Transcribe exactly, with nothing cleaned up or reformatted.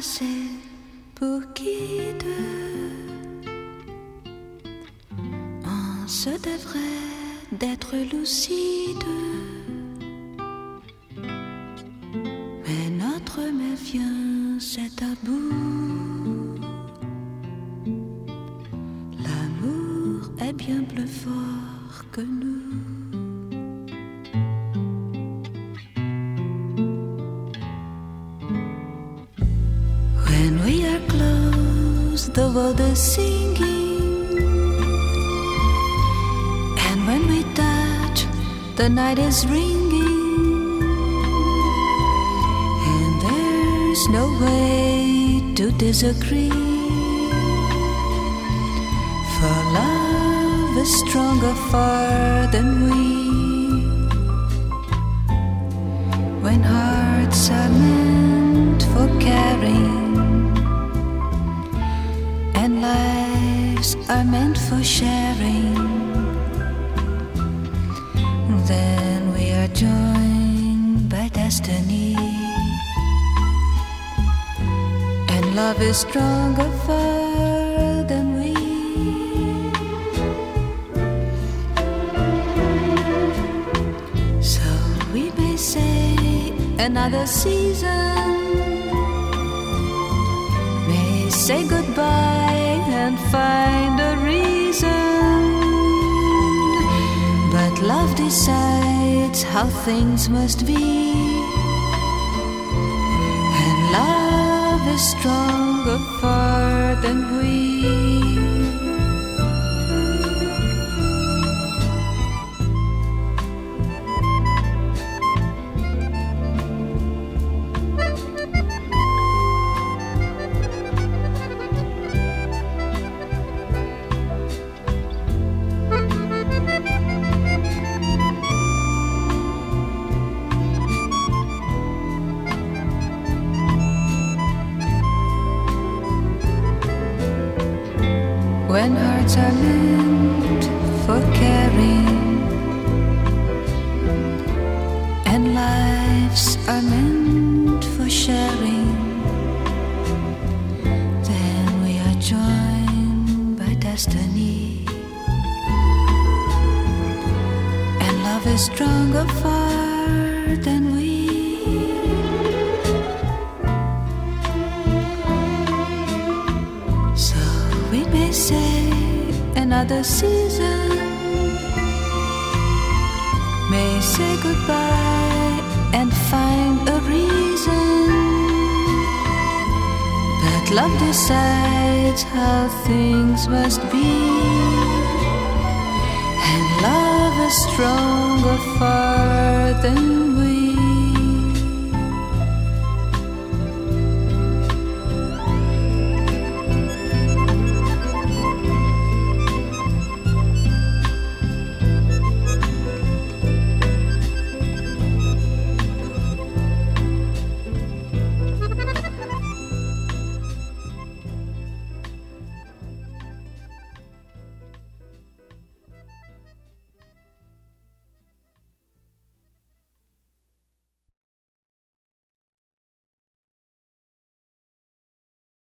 passer pour guide. On se devrait d'être lucide, mais notre méfiance est à bout. L'amour est bien plus fort que nous. When we are close, the world is singing, and when we touch, the night is ringing, and there's no way to disagree, for love is stronger far than we. When hearts are meant for caring, and lives are meant for sharing, then we are joined by destiny, and love is stronger far than we. So we may say another season, may say goodbye and find a reason, but love decides how things must be, and love is stronger far than we. When hearts are meant for caring, and lives are meant for sharing, then we are joined by destiny, and love is stronger far than we. So we may say another season, may say goodbye and find a reason, but love decides how things must be, and love is stronger far than